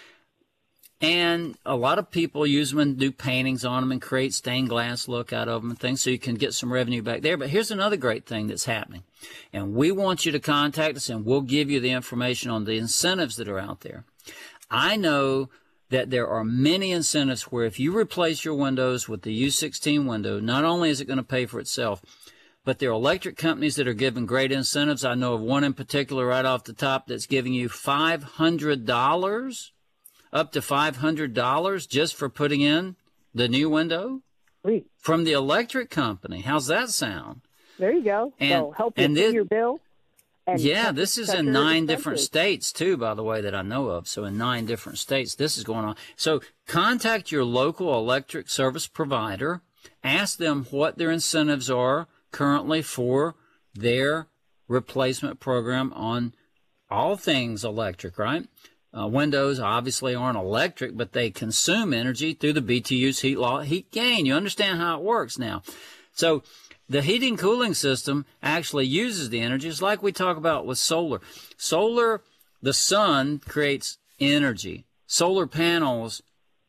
And a lot of people use them and do paintings on them and create stained glass look out of them and things, so you can get some revenue back there. But here's another great thing that's happening. And we want you to contact us, and we'll give you the information on the incentives that are out there. I know that there are many incentives where if you replace your windows with the U sixteen window, not only is it going to pay for itself, but there are electric companies that are giving great incentives. I know of one in particular right off the top that's giving you five hundred dollars, up to five hundred dollars just for putting in the new window. Sweet. From the electric company. How's that sound? There you go. And, so help you and pay this, your bill. And yeah, this is in your nine expenses. different states, too, by the way, that I know of. So in nine different states, this is going on. So contact your local electric service provider. Ask them what their incentives are currently for their replacement program on all things electric, right? Uh, windows obviously aren't electric, but they consume energy through the B T U's heat law, heat gain. You understand how it works now. So the heating cooling system actually uses the energy. It's like we talk about with solar. Solar, the sun creates energy. Solar panels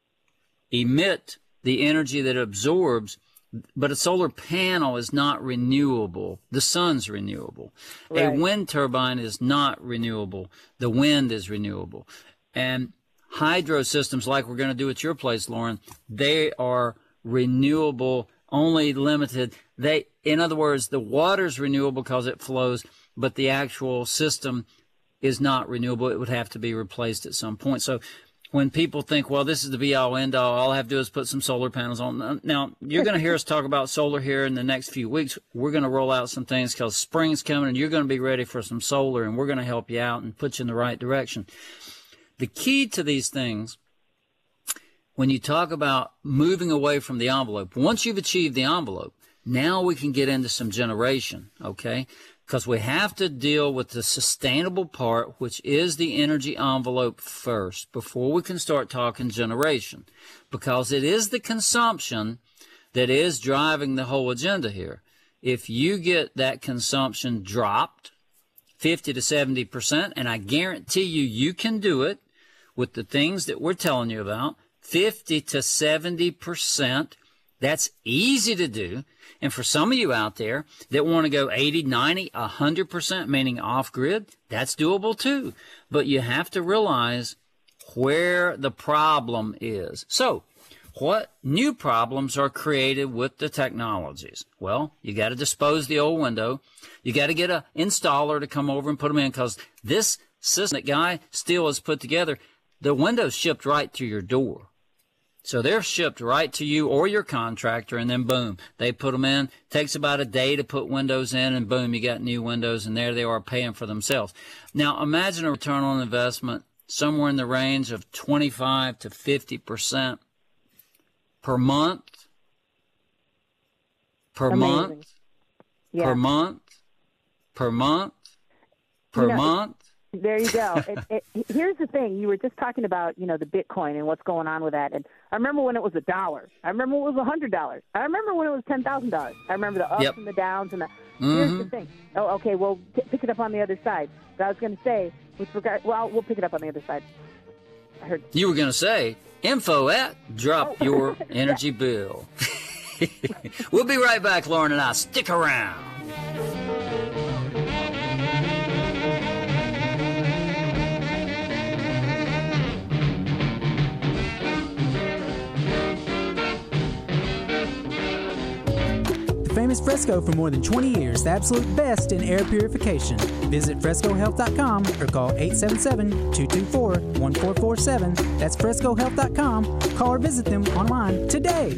emit the energy that it absorbs, but a solar panel is not renewable. The sun's renewable. Right. A wind turbine is not renewable. The wind is renewable. And hydro systems, like we're going to do at your place, Lauren, they are renewable, only limited. They, in other words, the water's renewable because it flows, but the actual system is not renewable. It would have to be replaced at some point. So when people think, well, this is the be-all, end-all, all I have to do is put some solar panels on. Now, you're going to hear us talk about solar here in the next few weeks. We're going to roll out some things because spring's coming, and you're going to be ready for some solar, and we're going to help you out and put you in the right direction. The key to these things, when you talk about moving away from the envelope, once you've achieved the envelope, now we can get into some generation, okay? because we have to deal with the sustainable part, which is the energy envelope first, before we can start talking generation, because it is the consumption that is driving the whole agenda here. If you get that consumption dropped fifty to seventy percent, and I guarantee you, you can do it with the things that we're telling you about, fifty to seventy percent, that's easy to do. And for some of you out there that want to go eighty, ninety, one hundred percent, meaning off-grid, that's doable too. But you have to realize where the problem is. So, what new problems are created with the technologies? Well, you got to dispose the old window. You got to get an installer to come over and put them in, because this system that Guy Steele has put together, the window's shipped right to your door. So they're shipped right to you or your contractor, and then boom, they put them in. Takes about a day to put windows in, and boom, you got new windows, and there they are paying for themselves. Now, imagine a return on investment somewhere in the range of twenty-five to fifty percent per month, per Amazing. month, Yeah. per month, per month, per You know, month. There you go. it, it, here's the thing. You were just talking about, you know, the Bitcoin and what's going on with that. And I remember when it was a dollar. I remember when it was a hundred dollars. I remember when it was ten thousand dollars. I remember the ups Yep. and the downs and the. Mm-hmm. Here's the thing. Oh, okay. Well, t- pick it up on the other side. But I was going to say, with regard, well, we'll pick it up on the other side. I heard. You were going to say, info at drop Oh. your energy bill. We'll be right back, Lauren and I. Stick around. Famous Fresco for more than twenty years, the absolute best in air purification. Visit fresco health dot com or call eight seven seven, two two four, one four four seven. That's fresco health dot com. Call or visit them online today.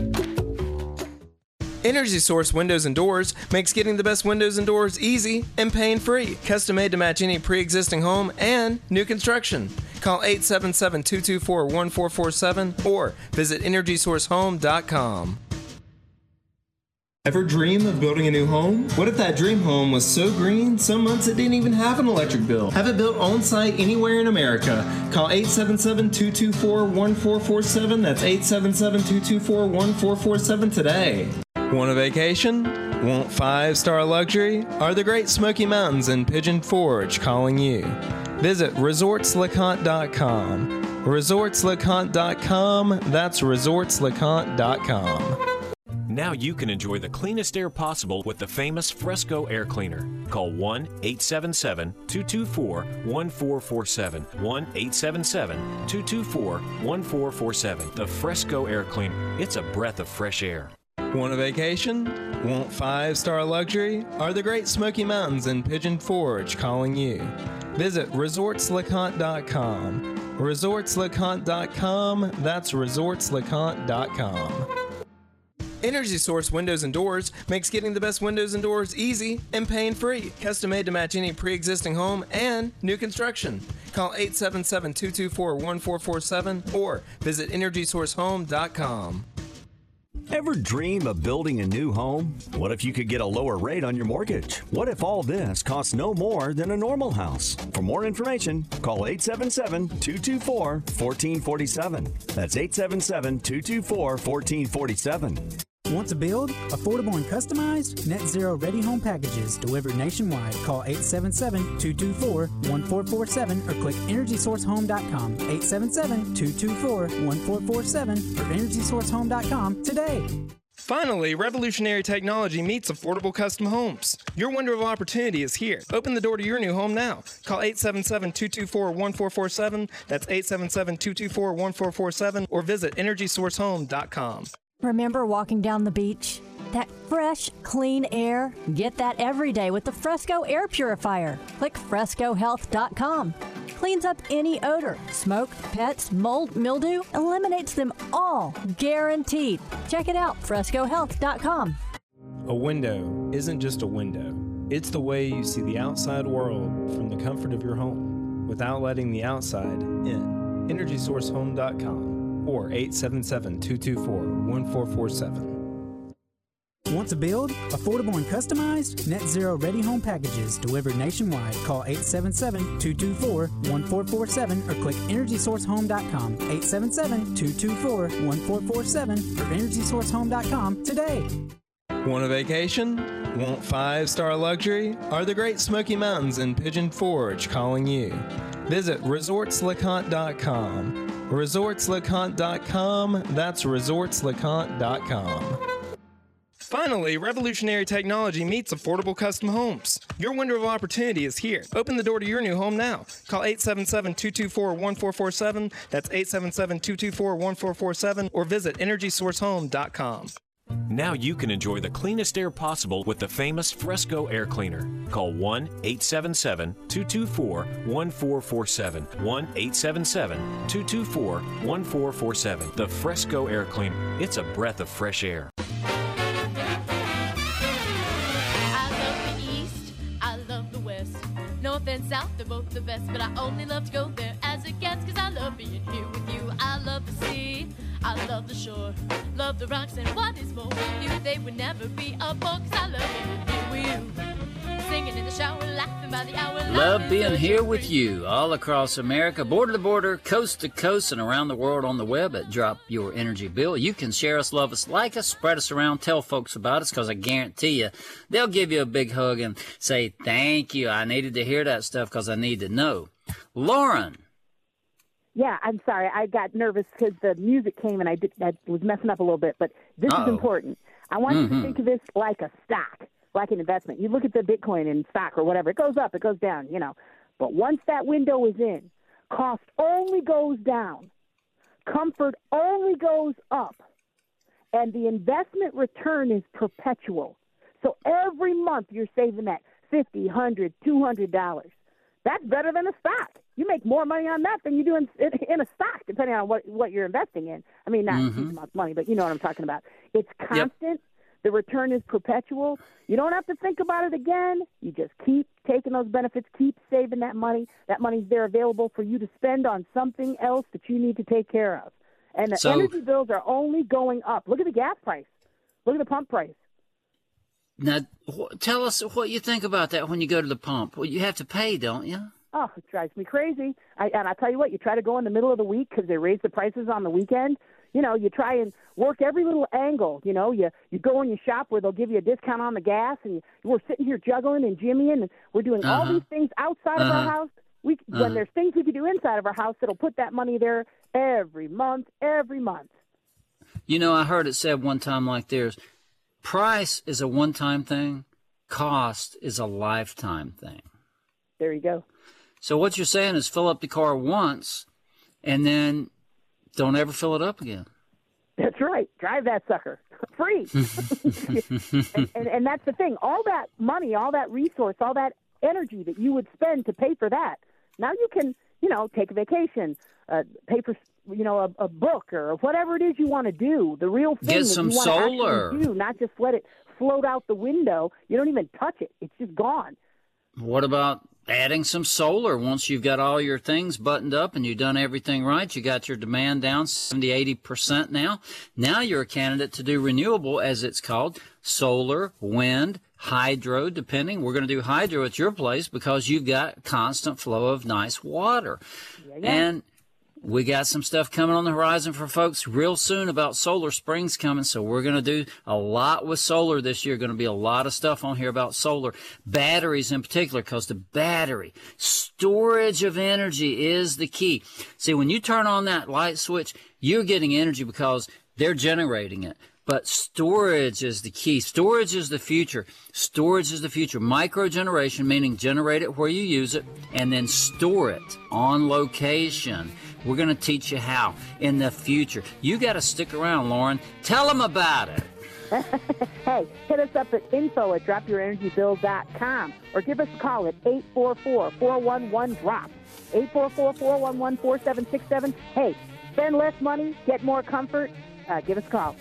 Energy Source Windows and Doors makes getting the best windows and doors easy and pain-free. Custom made to match any pre-existing home and new construction. Call eight seven seven, two two four, one four four seven or visit energy source home dot com. Ever dream of building a new home? What if that dream home was so green, some months it didn't even have an electric bill? Have it built on-site anywhere in America. Call eight seven seven, two two four, one four four seven. That's eight seven seven, two two four, one four four seven today. Want a vacation? Want five-star luxury? Are the Great Smoky Mountains in Pigeon Forge calling you? Visit resorts lecompte dot com. resorts lecompte dot com. That's resorts lecompte dot com. Now you can enjoy the cleanest air possible with the famous Fresco Air Cleaner. Call one eight seven seven, two two four, one four four seven. one eight seven seven, two two four, one four four seven. The Fresco Air Cleaner. It's a breath of fresh air. Want a vacation? Want five-star luxury? Are the Great Smoky Mountains in Pigeon Forge calling you? Visit resorts lecompte dot com. resorts lecompte dot com. That's resorts lecompte dot com. Energy Source Windows and Doors makes getting the best windows and doors easy and pain-free. Custom made to match any pre-existing home and new construction. Call eight seven seven, two two four, one four four seven or visit energy source home dot com. Ever dream of building a new home? What if you could get a lower rate on your mortgage? What if all this costs no more than a normal house? For more information, call eight seven seven, two two four, one four four seven. That's eight seven seven, two two four, one four four seven. Want to build affordable and customized net zero ready home packages delivered nationwide? Call eight seven seven, two two four, one four four seven or click energy source home dot com. eight seven seven, two two four, one four four seven or energy source home dot com today. Finally, revolutionary technology meets affordable custom homes. Your window of opportunity is here. Open the door to your new home now. Call eight seven seven, two two four, one four four seven. That's eight seven seven, two two four, one four four seven or visit energy source home dot com. Remember walking down the beach? That fresh, clean air? Get that every day with the Fresco Air Purifier. Click fresco health dot com. Cleans up any odor, smoke, pets, mold, mildew, eliminates them all, guaranteed. Check it out, fresco health dot com. A window isn't just a window. It's the way you see the outside world from the comfort of your home without letting the outside in. energy source home dot com or eight seven seven, two two four, one four four seven. Want to build? Affordable and customized? Net Zero Ready Home Packages delivered nationwide. Call eight seven seven, two two four, one four four seven or click energy source home dot com. eight seven seven, two two four, one four four seven or energy source home dot com today. Want a vacation? Want five-star luxury? Are the Great Smoky Mountains in Pigeon Forge calling you? Visit resorts leconte dot com. resorts leconte dot com. That's resorts leconte dot com. Finally, revolutionary technology meets affordable custom homes. Your window of opportunity is here. Open the door to your new home now. Call eight seven seven, two two four, one four four seven. That's eight seven seven, two two four, one four four seven or visit energy source home dot com. Now you can enjoy the cleanest air possible with the famous Fresco Air Cleaner. Call one eight seven seven, two two four, one four four seven. one eight seven seven, two two four, one four four seven. The Fresco Air Cleaner. It's a breath of fresh air. North and south, they're both the best, but I only love to go there as it gets, cause I love being here with you. I love the sea, I love the shore, love the rocks, and what is more with you, they would never be a bore, cause I love being here with you. Singing in the shower, laughing by the hour. Love being here with you all across America, border to border, coast to coast, and around the world on the web at Drop Your Energy Bill. You can share us, love us, like us, spread us around, tell folks about us, because I guarantee you they'll give you a big hug and say, thank you. I needed to hear that stuff because I need to know. Lauren. Yeah, I'm sorry. I got nervous because the music came and I, did, I was messing up a little bit, but this Uh-oh. is important. I want Mm-hmm. you to think of this like a stock, like an investment. You look at the Bitcoin in stock or whatever. It goes up, it goes down, you know. But once that window is in, cost only goes down. Comfort only goes up. And the investment return is perpetual. So every month you're saving that fifty dollars, one hundred dollars, two hundred dollars. That's better than a stock. You make more money on that than you do in, in a stock, depending on what, what you're investing in. I mean, not Mm-hmm. huge amounts of money, but you know what I'm talking about. It's constant. Yep. The return is perpetual. You don't have to think about it again. You just keep taking those benefits, keep saving that money. That money's there available for you to spend on something else that you need to take care of. And the So- energy bills are only going up. Look at the gas price. Look at the pump price. Now, wh- tell us what you think about that when you go to the pump. Well, you have to pay, don't you? Oh, it drives me crazy. I, and I tell you what, you try to go in the middle of the week because they raise the prices on the weekend. You know, you try and work every little angle. You know, you, you go in your shop where they'll give you a discount on the gas, and you, we're sitting here juggling and jimmying, and we're doing all Uh-huh. these things outside of our Uh-huh. house. We, Uh-huh. When there's things we could do inside of our house that'll put that money there every month, every month. You know, I heard it said one time like this: price is a one-time thing, cost is a lifetime thing. There you go. So what you're saying is fill up the car once and then don't ever fill it up again. That's right. Drive that sucker. Free. and, and, and that's the thing. All that money, all that resource, all that energy that you would spend to pay for that, now you can, you know, take a vacation, uh, pay for, you know, a, a book or whatever it is you want to do, the real thing Get that some you want solar. to actually do, not just let it float out the window. You don't even touch it. It's just gone. What about adding some solar once you've got all your things buttoned up and you've done everything right? You got your demand down seventy, eighty percent now. Now you're a candidate to do renewable, as it's called, solar, wind, hydro, depending. We're going to do hydro at your place because you've got constant flow of nice water. Yeah, yeah. And we got some stuff coming on the horizon for folks real soon about Solar Springs coming, so we're going to do a lot with solar this year. Going to be a lot of stuff on here about solar. Batteries in particular, because the battery, storage of energy is the key. See, when you turn on that light switch, you're getting energy because they're generating it. But storage is the key. Storage is the future. Storage is the future. Microgeneration, meaning generate it where you use it, and then store it on location. We're going to teach you how in the future. You got to stick around, Lauren. Tell them about it. Hey, hit us up at info at drop your energy bill dot com or give us a call at eight four four, four one one, drop. eight four four, four one one, four seven six seven. Hey, spend less money, get more comfort. Uh, give us a call.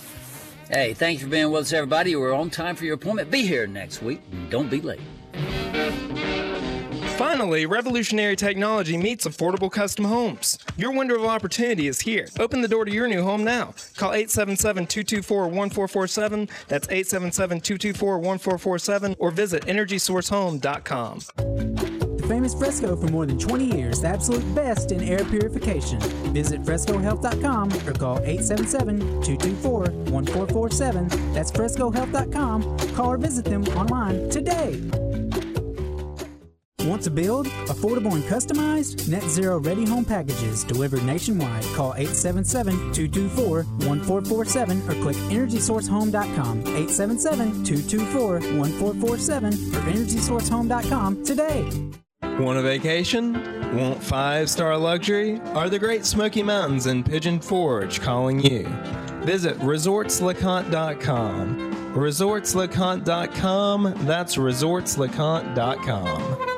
Hey, thank you for being with us, everybody. We're on time for your appointment. Be here next week. Don't be late. Finally, Finally, revolutionary technology meets affordable custom homes. Your window of opportunity is here. Open the door to your new home now. Call eight seven seven, two two four, one four four seven. That's eight seven seven, two two four, one four four seven or visit energy source home dot com. The famous Fresco for more than twenty years, the absolute best in air purification. Visit fresco health dot com or call eight seven seven, two two four, one four four seven. That's fresco health dot com. Call or visit them online today. Want to build? Affordable and customized? Net Zero Ready Home Packages delivered nationwide. Call eight seven seven, two two four, one four four seven or click energy source home dot com. eight seven seven, two two four, one four four seven or energy source home dot com today. Want a vacation? Want five-star luxury? Are the Great Smoky Mountains in Pigeon Forge calling you? Visit resorts lecompte dot com. resorts lecompte dot com. That's resorts lecompte dot com.